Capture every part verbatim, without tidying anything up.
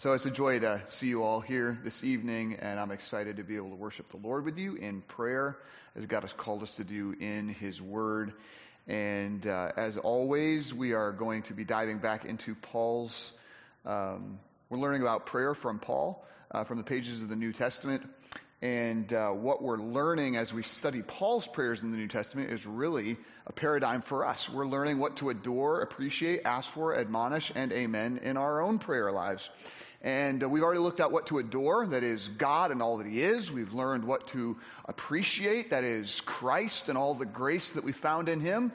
So it's a joy to see you all here this evening, and I'm excited to be able to worship the Lord with you in prayer, as God has called us to do in His Word. And uh, as always, we are going to be diving back into Paul's, um, we're learning about prayer from Paul, uh, from the pages of the New Testament. And uh, what we're learning as we study Paul's prayers in the New Testament is really a paradigm for us. We're learning what to adore, appreciate, ask for, admonish, and amen in our own prayer lives. And uh, we've already looked at what to adore, that is God and all that He is. We've learned what to appreciate, that is Christ and all the grace that we found in Him.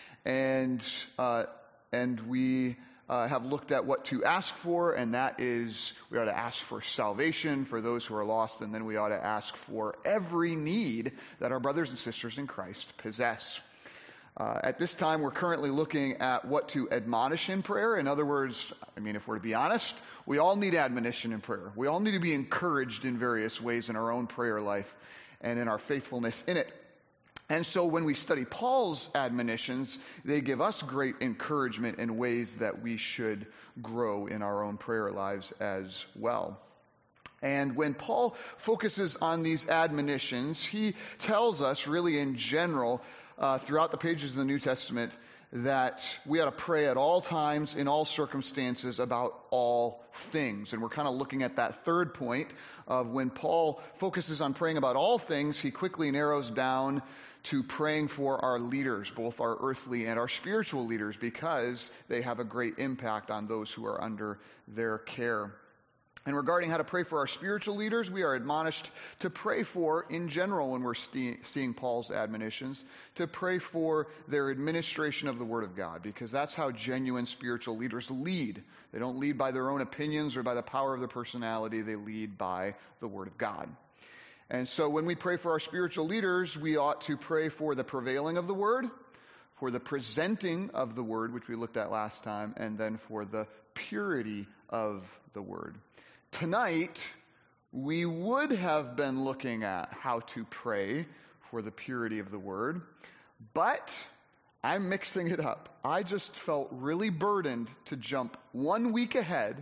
And uh, and we uh, have looked at what to ask for, and that is we ought to ask for salvation for those who are lost, and then we ought to ask for every need that our brothers and sisters in Christ possess. Uh, at this time, we're currently looking at what to admonish in prayer. In other words, I mean, if we're to be honest, we all need admonition in prayer. We all need to be encouraged in various ways in our own prayer life and in our faithfulness in it. And so when we study Paul's admonitions, they give us great encouragement in ways that we should grow in our own prayer lives as well. And when Paul focuses on these admonitions, he tells us really in general uh, throughout the pages of the New Testament that we ought to pray at all times, in all circumstances, about all things. And we're kind of looking at that third point of when Paul focuses on praying about all things, he quickly narrows down to praying for our leaders, both our earthly and our spiritual leaders, because they have a great impact on those who are under their care. And regarding how to pray for our spiritual leaders, we are admonished to pray for, in general, when we're st- seeing Paul's admonitions, to pray for their administration of the Word of God, because that's how genuine spiritual leaders lead. They don't lead by their own opinions or by the power of their personality. They lead by the Word of God. And so when we pray for our spiritual leaders, we ought to pray for the prevailing of the Word, for the presenting of the Word, which we looked at last time, and then for the purity of the Word. Tonight, we would have been looking at how to pray for the purity of the Word, but I'm mixing it up. I just felt really burdened to jump one week ahead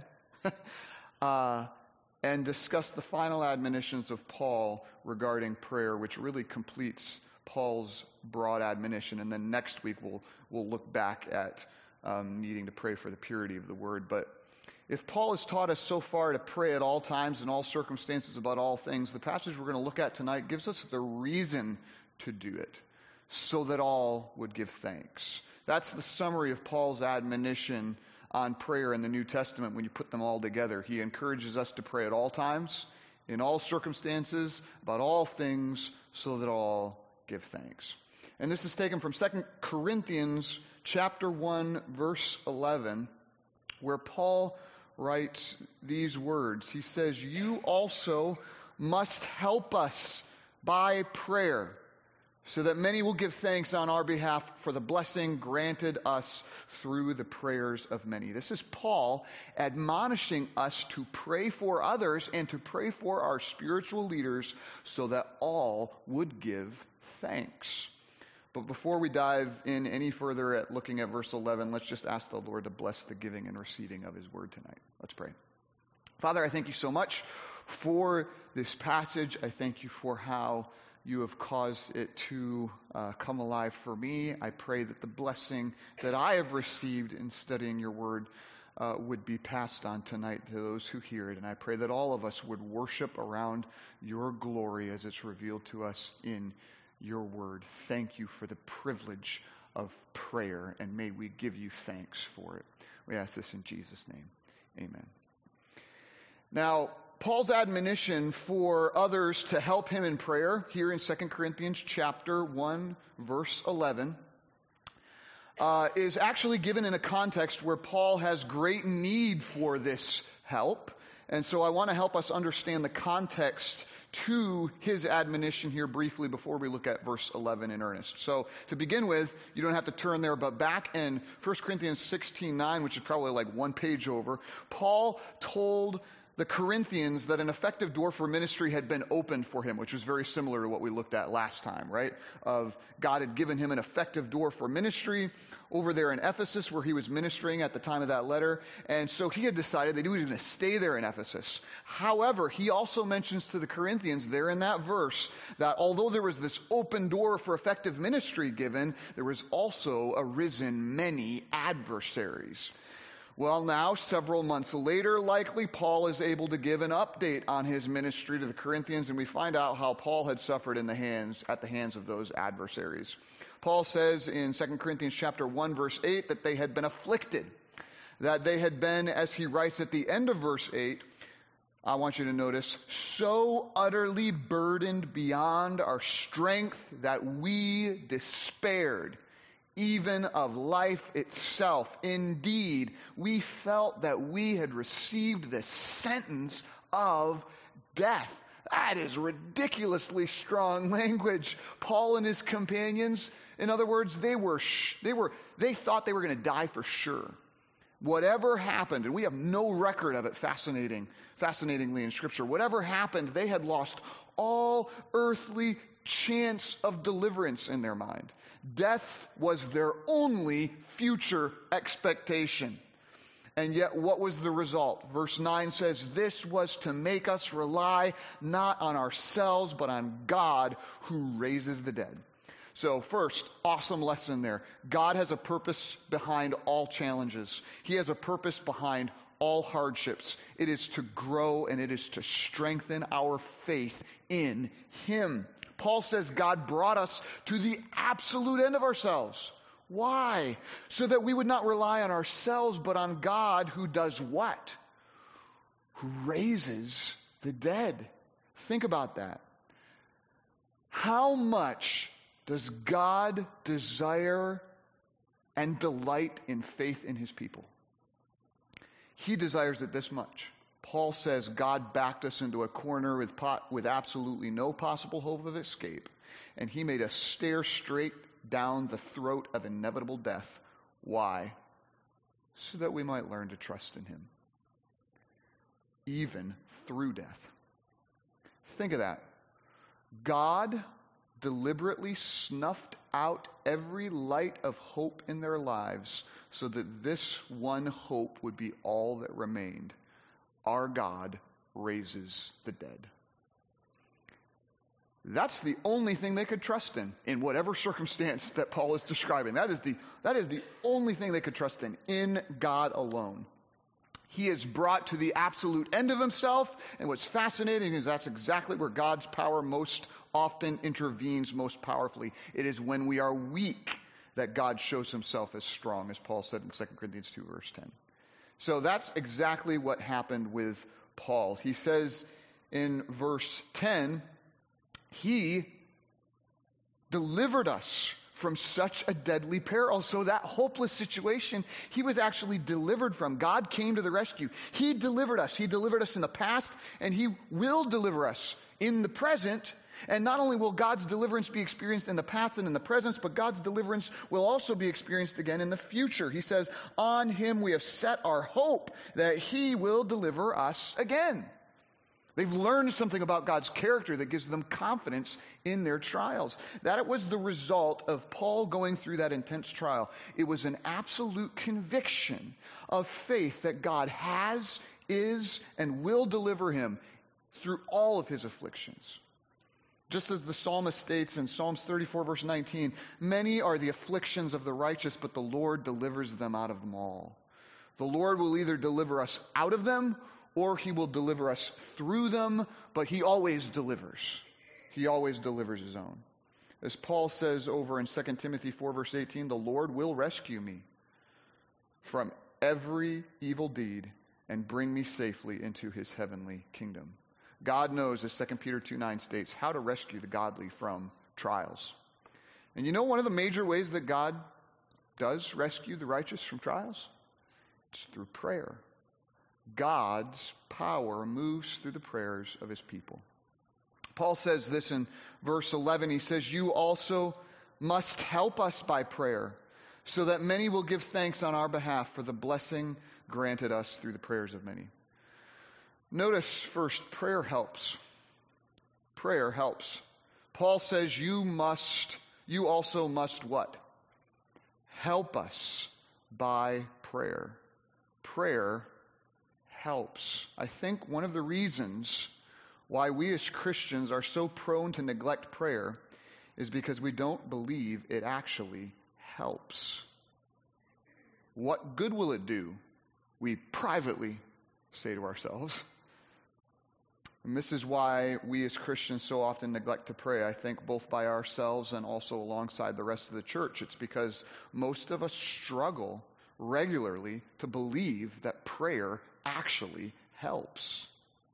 uh, and discuss the final admonitions of Paul regarding prayer, which really completes Paul's broad admonition. And then next week, we'll, we'll look back at um, needing to pray for the purity of the Word. But if Paul has taught us so far to pray at all times, in all circumstances, about all things, the passage we're going to look at tonight gives us the reason to do it, so that all would give thanks. That's the summary of Paul's admonition on prayer in the New Testament when you put them all together. He encourages us to pray at all times, in all circumstances, about all things, so that all give thanks. And this is taken from Second Corinthians chapter one, verse eleven, where Paul writes these words. He says, "You also must help us by prayer, so that many will give thanks on our behalf for the blessing granted us through the prayers of many." This is Paul admonishing us to pray for others and to pray for our spiritual leaders so that all would give thanks. But before we dive in any further at looking at verse eleven, let's just ask the Lord to bless the giving and receiving of His Word tonight. Let's pray. Father, I thank you so much for this passage. I thank you for how you have caused it to uh, come alive for me. I pray that the blessing that I have received in studying your Word uh, would be passed on tonight to those who hear it. And I pray that all of us would worship around your glory as it's revealed to us in your Word. Thank you for the privilege of prayer, and may we give you thanks for it. We ask this in Jesus' name. Amen. Now, Paul's admonition for others to help him in prayer here in Second Corinthians chapter one, verse eleven, uh, is actually given in a context where Paul has great need for this help. And so I want to help us understand the context to his admonition here briefly before we look at verse eleven in earnest. So to begin with, you don't have to turn there, but back in First Corinthians sixteen nine, which is probably like one page over, Paul told the Corinthians that an effective door for ministry had been opened for him, which was very similar to what we looked at last time, right? Of God had given him an effective door for ministry over there in Ephesus, where he was ministering at the time of that letter. And so he had decided that he was going to stay there in Ephesus. However, he also mentions to the Corinthians there in that verse that although there was this open door for effective ministry given, there was also arisen many adversaries. Well, now, several months later, likely, Paul is able to give an update on his ministry to the Corinthians, and we find out how Paul had suffered in the hands, at the hands of those adversaries. Paul says in Second Corinthians chapter one, verse eight, that they had been afflicted, that they had been, as he writes at the end of verse eight, I want you to notice, so utterly burdened beyond our strength that we despaired even of life itself. Indeed, we felt that we had received the sentence of death. That is ridiculously strong language. Paul and his companions, in other words, they were sh- they were they thought they were going to die for sure. Whatever happened, and we have no record of it, fascinating, fascinatingly in Scripture, whatever happened, they had lost all earthly chance of deliverance in their mind. Death was their only future expectation. And yet, what was the result? Verse nine says, this was to make us rely not on ourselves, but on God who raises the dead. So first, awesome lesson there. God has a purpose behind all challenges. He has a purpose behind all hardships. It is to grow and it is to strengthen our faith in Him. Paul says God brought us to the absolute end of ourselves. Why? So that we would not rely on ourselves, but on God who does what? Who raises the dead. Think about that. How much does God desire and delight in faith in His people? He desires it this much. Paul says God backed us into a corner with pot, with absolutely no possible hope of escape, and He made us stare straight down the throat of inevitable death. Why? So that we might learn to trust in Him, even through death. Think of that. God deliberately snuffed out every light of hope in their lives so that this one hope would be all that remained. Our God raises the dead. That's the only thing they could trust in, in whatever circumstance that Paul is describing. That is the, that is the only thing they could trust in, in God alone. He is brought to the absolute end of Himself, and what's fascinating is that's exactly where God's power most often intervenes most powerfully. It is when we are weak that God shows Himself as strong, as Paul said in Second Corinthians two, verse ten. So that's exactly what happened with Paul. He says in verse ten, He delivered us from such a deadly peril. So that hopeless situation, He was actually delivered from. God came to the rescue. He delivered us. He delivered us in the past, and He will deliver us in the present. And not only will God's deliverance be experienced in the past and in the present, but God's deliverance will also be experienced again in the future. He says, on Him we have set our hope that He will deliver us again. They've learned something about God's character that gives them confidence in their trials. That it was the result of Paul going through that intense trial. It was an absolute conviction of faith that God has, is, and will deliver him through all of his afflictions. Just as the psalmist states in Psalms thirty-four, verse nineteen, many are the afflictions of the righteous, but the Lord delivers them out of them all. The Lord will either deliver us out of them, or He will deliver us through them, but He always delivers. He always delivers His own. As Paul says over in Second Timothy four, verse eighteen, the Lord will rescue me from every evil deed and bring me safely into His heavenly kingdom. God knows, as Second Peter two nine states, how to rescue the godly from trials. And you know one of the major ways that God does rescue the righteous from trials? It's through prayer. God's power moves through the prayers of His people. Paul says this in verse eleven. He says, you also must help us by prayer, so that many will give thanks on our behalf for the blessing granted us through the prayers of many. Notice first, prayer helps. Prayer helps. Paul says you must, you also must what? Help us by prayer. Prayer helps. I think one of the reasons why we as Christians are so prone to neglect prayer is because we don't believe it actually helps. What good will it do? We privately say to ourselves. And this is why we as Christians so often neglect to pray, I think, both by ourselves and also alongside the rest of the church. It's because most of us struggle regularly to believe that prayer actually helps.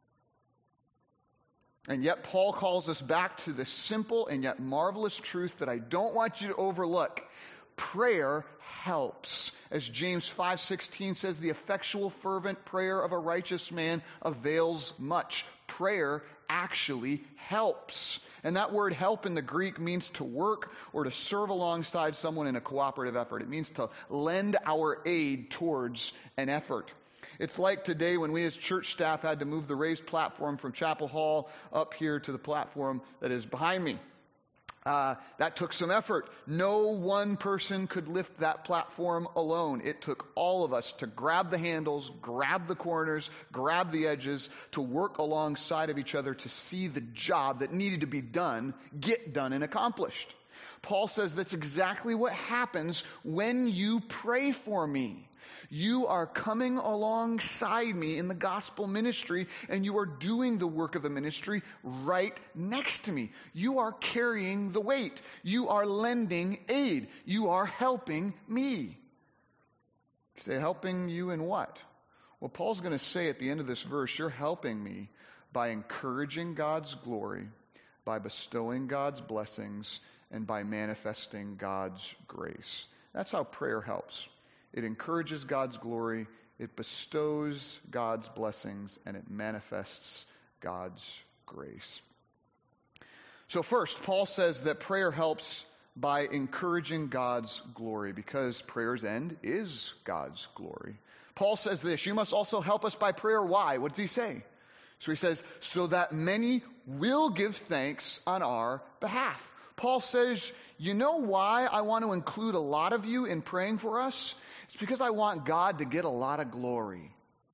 And yet Paul calls us back to this simple and yet marvelous truth that I don't want you to overlook. Prayer helps. As James five sixteen says, the effectual fervent prayer of a righteous man avails much. Prayer actually helps. And that word help in the Greek means to work or to serve alongside someone in a cooperative effort. It means to lend our aid towards an effort. It's like today when we as church staff had to move the raised platform from Chapel Hall up here to the platform that is behind me. Uh, that took some effort. No one person could lift that platform alone. It took all of us to grab the handles, grab the corners, grab the edges, to work alongside of each other to see the job that needed to be done, get done and accomplished. Paul says that's exactly what happens when you pray for me. You are coming alongside me in the gospel ministry, and you are doing the work of the ministry right next to me. You are carrying the weight. You are lending aid. You are helping me. You say, helping you in what? Well, Paul's going to say at the end of this verse, you're helping me by encouraging God's glory, by bestowing God's blessings, and by manifesting God's grace. That's how prayer helps. It encourages God's glory, it bestows God's blessings, and it manifests God's grace. So first, Paul says that prayer helps by encouraging God's glory, because prayer's end is God's glory. Paul says this, you must also help us by prayer. Why? What does he say? So he says, so that many will give thanks on our behalf. Paul says, you know why I want to include a lot of you in praying for us? It's because I want God to get a lot of glory.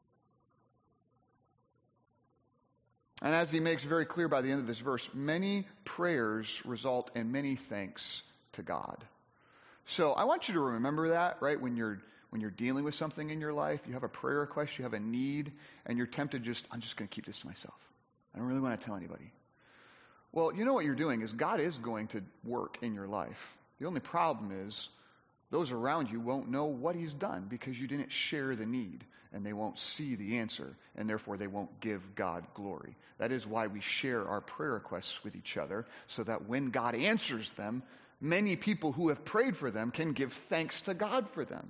And as he makes very clear by the end of this verse, many prayers result in many thanks to God. So I want you to remember that, right? When you're when you're dealing with something in your life, you have a prayer request, you have a need, and you're tempted just, I'm just going to keep this to myself. I don't really want to tell anybody. Well, you know what you're doing is God is going to work in your life. The only problem is those around you won't know what he's done because you didn't share the need, and they won't see the answer, and therefore they won't give God glory. That is why we share our prayer requests with each other, so that when God answers them, many people who have prayed for them can give thanks to God for them.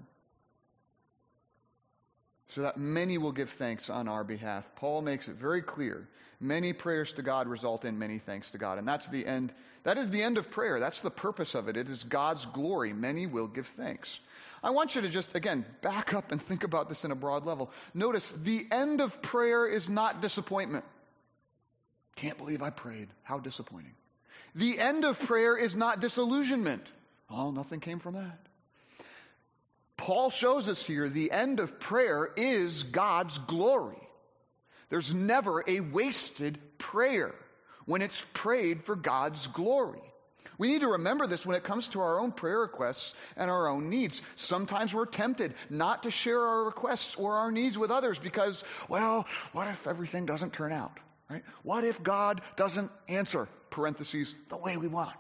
So that many will give thanks on our behalf. Paul makes it very clear. Many prayers to God result in many thanks to God. And that's the end. That is the end of prayer. That's the purpose of it. It is God's glory. Many will give thanks. I want you to just, again, back up and think about this in a broad level. Notice, the end of prayer is not disappointment. Can't believe I prayed. How disappointing. The end of prayer is not disillusionment. Oh, nothing came from that. Paul shows us here the end of prayer is God's glory. There's never a wasted prayer when it's prayed for God's glory. We need to remember this when it comes to our own prayer requests and our own needs. Sometimes we're tempted not to share our requests or our needs with others because, well, what if everything doesn't turn out? Right? What if God doesn't answer, parentheses, the way we want?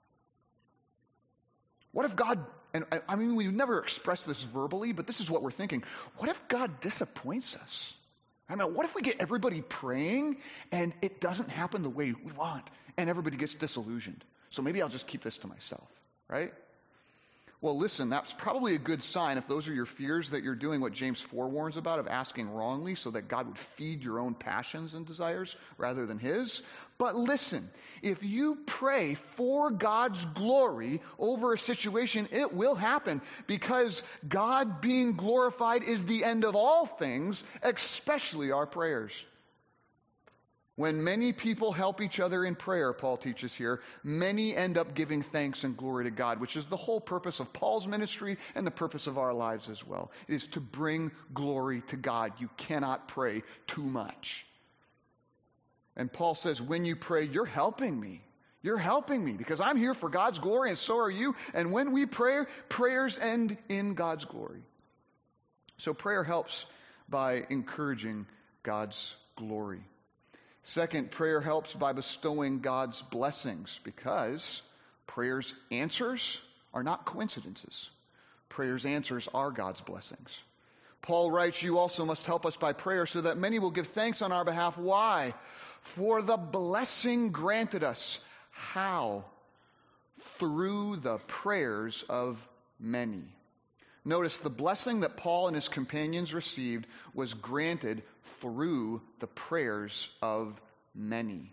What if God, and I, I mean, we never express this verbally, but this is what we're thinking. What if God disappoints us? I mean, what if we get everybody praying and it doesn't happen the way we want and everybody gets disillusioned? So maybe I'll just keep this to myself, right? Well, listen, that's probably a good sign if those are your fears that you're doing what James four warns about, of asking wrongly so that God would feed your own passions and desires rather than his. But listen, if you pray for God's glory over a situation, it will happen because God being glorified is the end of all things, especially our prayers. When many people help each other in prayer, Paul teaches here, many end up giving thanks and glory to God, which is the whole purpose of Paul's ministry and the purpose of our lives as well. It is to bring glory to God. You cannot pray too much. And Paul says, when you pray, you're helping me. You're helping me because I'm here for God's glory and so are you. And when we pray, prayers end in God's glory. So prayer helps by encouraging God's glory. Second, prayer helps by bestowing God's blessings because prayer's answers are not coincidences. Prayer's answers are God's blessings. Paul writes, you also must help us by prayer so that many will give thanks on our behalf. Why? For the blessing granted us. How? Through the prayers of many. Notice the blessing that Paul and his companions received was granted through the prayers of many.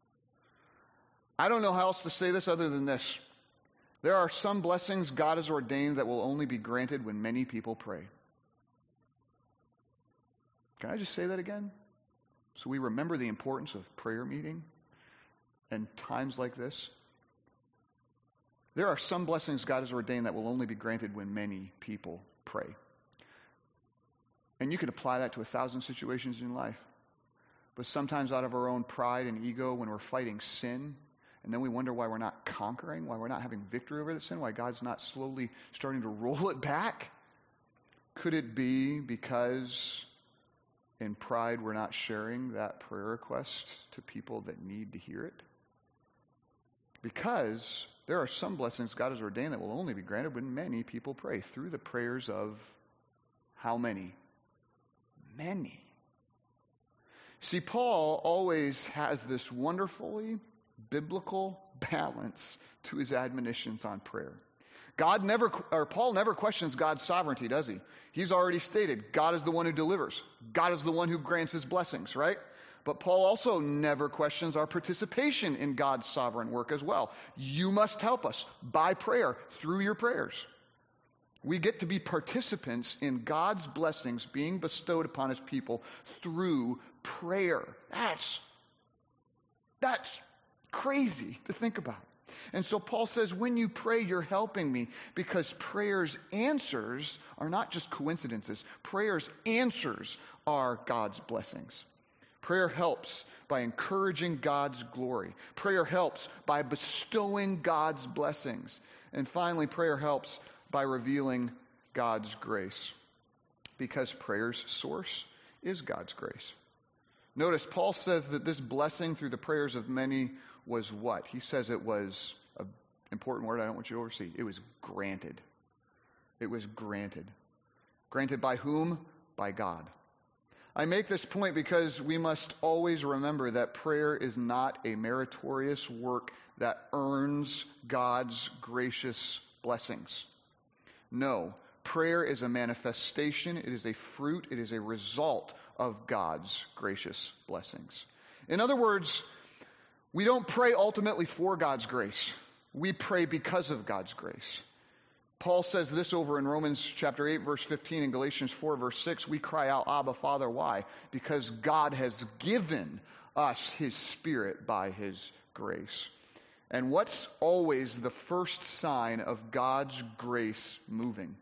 I don't know how else to say this other than this. There are some blessings God has ordained that will only be granted when many people pray. Can I just say that again? So we remember the importance of prayer meeting and times like this. There are some blessings God has ordained that will only be granted when many people pray. And you can apply that to a thousand situations in life. But sometimes out of our own pride and ego, when we're fighting sin, and then we wonder why we're not conquering, why we're not having victory over the sin, why God's not slowly starting to roll it back. Could it be because in pride we're not sharing that prayer request to people that need to hear it? Because there are some blessings God has ordained that will only be granted when many people pray through the prayers of how many? Many. See, Paul always has this wonderfully biblical balance to his admonitions on prayer. God never, or Paul never questions God's sovereignty, does he? He's already stated, God is the one who delivers. God is the one who grants his blessings, right? But Paul also never questions our participation in God's sovereign work as well. You must help us by prayer, through your prayers. We get to be participants in God's blessings being bestowed upon his people through prayer. That's, that's crazy to think about. And so Paul says, when you pray, you're helping me because prayer's answers are not just coincidences. Prayer's answers are God's blessings. Prayer helps by encouraging God's glory. Prayer helps by bestowing God's blessings. And finally, prayer helps by revealing God's grace because prayer's source is God's grace. Notice Paul says that this blessing through the prayers of many was what? He says it was an important word I don't want you to oversee. It was granted. It was granted. Granted by whom? By God. I make this point because we must always remember that prayer is not a meritorious work that earns God's gracious blessings. No, prayer is a manifestation, it is a fruit, it is a result of God's gracious blessings. In other words, we don't pray ultimately for God's grace. We pray because of God's grace. Paul says this over in Romans chapter eight, verse fifteen, and Galatians four, verse six. We cry out, Abba, Father. Why? Because God has given us his Spirit by his grace. And what's always the first sign of God's grace moving?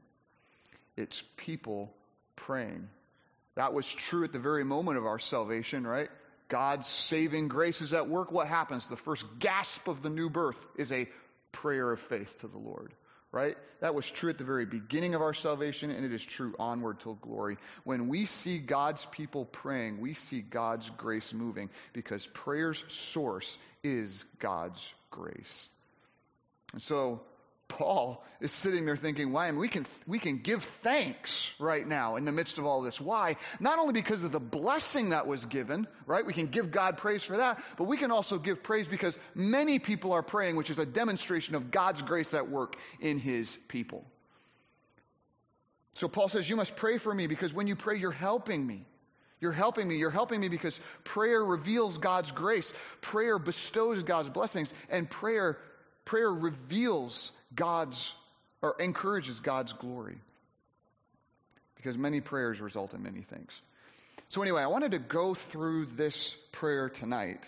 It's people praying. That was true at the very moment of our salvation, right? God's saving grace is at work. What happens? The first gasp of the new birth is a prayer of faith to the Lord. Right? That was true at the very beginning of our salvation, and it is true onward till glory. When we see God's people praying, we see God's grace moving because prayer's source is God's grace. And so Paul is sitting there thinking, why? I mean, we can we can give thanks right now in the midst of all this. Why? Not only because of the blessing that was given, right? We can give God praise for that, but we can also give praise because many people are praying, which is a demonstration of God's grace at work in his people. So Paul says, you must pray for me because when you pray, you're helping me. You're helping me. You're helping me because prayer reveals God's grace. Prayer bestows God's blessings, and prayer prayer reveals God's, or encourages God's glory. Because many prayers result in many things. So anyway, I wanted to go through this prayer tonight.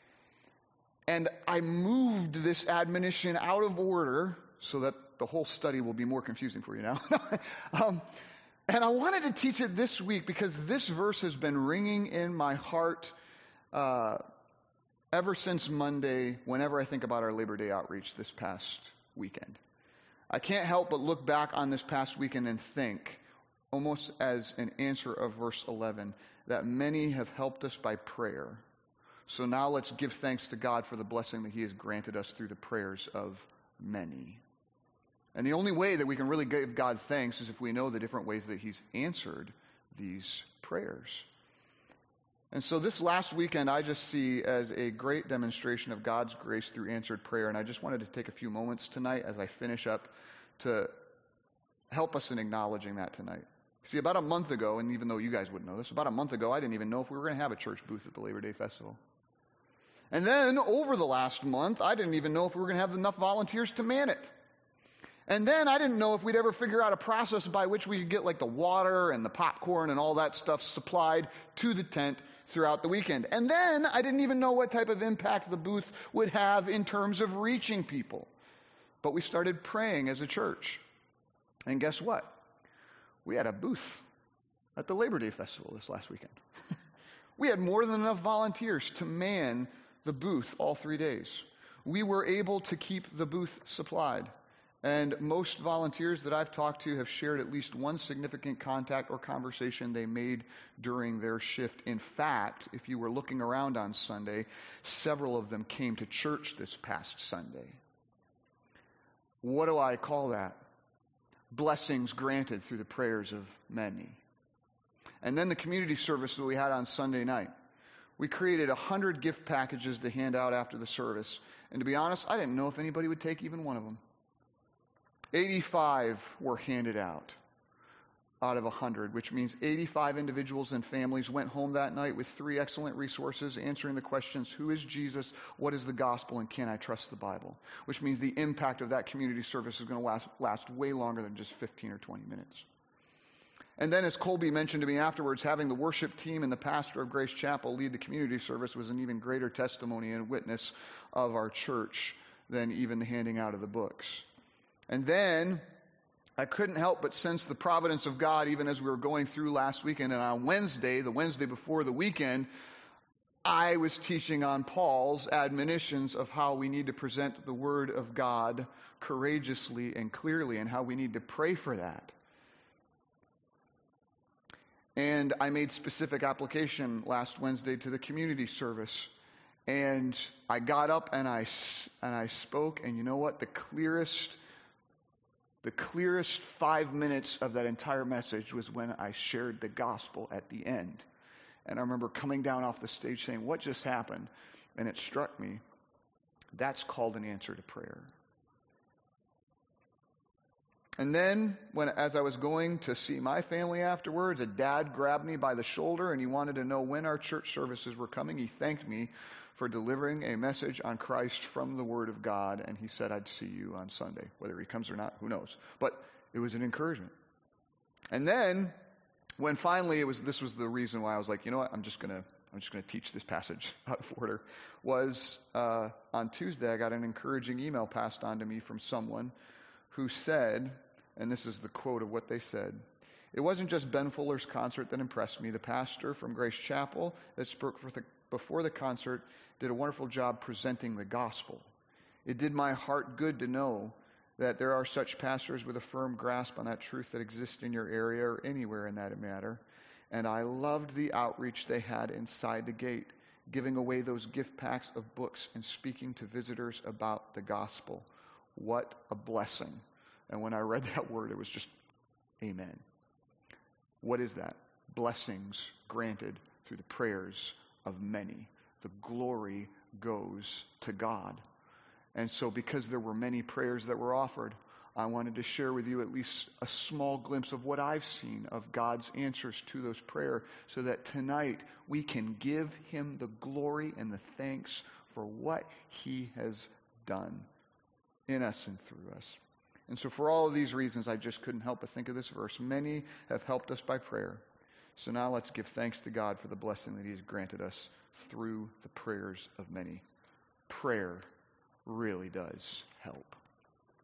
And I moved this admonition out of order so that the whole study will be more confusing for you now. um, and I wanted to teach it this week because this verse has been ringing in my heart uh, ever since Monday, whenever I think about our Labor Day outreach this past weekend. I can't help but look back on this past weekend and think, almost as an answer of verse eleven, that many have helped us by prayer. So now let's give thanks to God for the blessing that he has granted us through the prayers of many. And the only way that we can really give God thanks is if we know the different ways that he's answered these prayers. And so this last weekend I just see as a great demonstration of God's grace through answered prayer. And I just wanted to take a few moments tonight as I finish up to help us in acknowledging that tonight. See, about a month ago, and even though you guys wouldn't know this, about a month ago I didn't even know if we were going to have a church booth at the Labor Day Festival. And then over the last month, I didn't even know if we were going to have enough volunteers to man it. And then I didn't know if we'd ever figure out a process by which we could get like the water and the popcorn and all that stuff supplied to the tent throughout the weekend. And then I didn't even know what type of impact the booth would have in terms of reaching people. But we started praying as a church. And guess what? We had a booth at the Labor Day Festival this last weekend. We had more than enough volunteers to man the booth all three days. We were able to keep the booth supplied. And most volunteers that I've talked to have shared at least one significant contact or conversation they made during their shift. In fact, if you were looking around on Sunday, several of them came to church this past Sunday. What do I call that? Blessings granted through the prayers of many. And then the community service that we had on Sunday night. We created one hundred gift packages to hand out after the service. And to be honest, I didn't know if anybody would take even one of them. eighty-five were handed out out of one hundred, which means eighty-five individuals and families went home that night with three excellent resources answering the questions, who is Jesus, what is the gospel, and can I trust the Bible? Which means the impact of that community service is going to last, last way longer than just fifteen or twenty minutes. And then, as Colby mentioned to me afterwards, having the worship team and the pastor of Grace Chapel lead the community service was an even greater testimony and witness of our church than even the handing out of the books. And then I couldn't help but sense the providence of God even as we were going through last weekend. And on Wednesday, the Wednesday before the weekend, I was teaching on Paul's admonitions of how we need to present the Word of God courageously and clearly and how we need to pray for that. And I made specific application last Wednesday to the community service. And I got up and I, and I spoke, and you know what? The clearest... The clearest five minutes of that entire message was when I shared the gospel at the end. And I remember coming down off the stage saying, what just happened? And it struck me. That's called an answer to prayer. And then, when as I was going to see my family afterwards, a dad grabbed me by the shoulder and he wanted to know when our church services were coming. He thanked me for delivering a message on Christ from the Word of God, and he said I'd see you on Sunday. Whether he comes or not, who knows? But it was an encouragement. And then, when finally it was, this was the reason why I was like, you know what, I'm just gonna, I'm just gonna teach this passage out of order. Was uh, on Tuesday I got an encouraging email passed on to me from someone who said, and this is the quote of what they said. It wasn't just Ben Fuller's concert that impressed me. The pastor from Grace Chapel that spoke for the, before the concert did a wonderful job presenting the gospel. It did my heart good to know that there are such pastors with a firm grasp on that truth that exists in your area or anywhere in that matter. And I loved the outreach they had inside the gate, giving away those gift packs of books and speaking to visitors about the gospel. What a blessing. And when I read that word, it was just, amen. What is that? Blessings granted through the prayers of many. The glory goes to God. And so because there were many prayers that were offered, I wanted to share with you at least a small glimpse of what I've seen of God's answers to those prayers, so that tonight we can give him the glory and the thanks for what he has done in us and through us. And so for all of these reasons, I just couldn't help but think of this verse. Many have helped us by prayer. So now let's give thanks to God for the blessing that he has granted us through the prayers of many. Prayer really does help.